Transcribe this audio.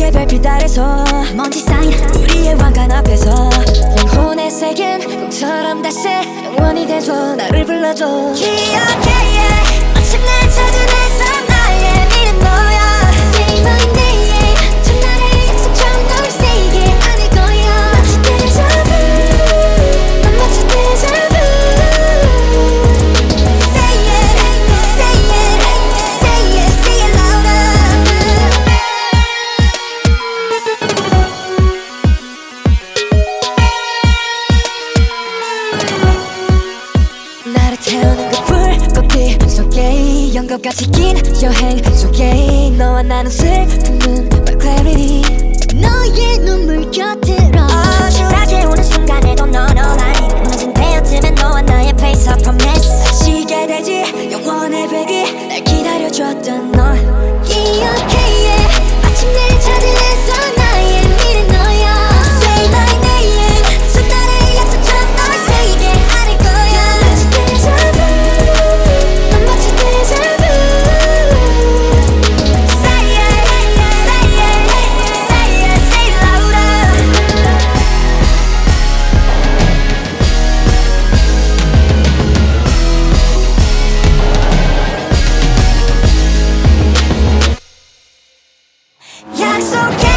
우리의 별빛 아래서 먼지 쌓인 우리의 왕관 앞에서 영혼의 색인 꿈처럼 다시 영원히 돼줘 나를 불러줘 기억해 yeah. 마침내 찾은 햇살 나의 미래 너야 Say my name 첫날의 약속처럼 널 say it 아닐 거야 마치 déjà vu 난 마치 déjà vu Say it, say it, say it, say it louder 나를 태우는 그 불꽃빛 속에 연극같이 긴 여행 속에 너와 나눈 슬픔은 my clarity 너의 눈물 곁으로 어지럽게 오는 순간에도 넌 online 무너진 배어쯤엔 너와 나의 face of promise 지게 되지 영원의 baby 날 기다려줬던 널 기억해 yeah. 마침내 찾은 햇살 나의 미래 너야 Say my name 첫날의 약속처럼 널 say it 아닐 거야 마치 déjà vu 난 마치 déjà vu Say it, say it, say it, say it louder 약속해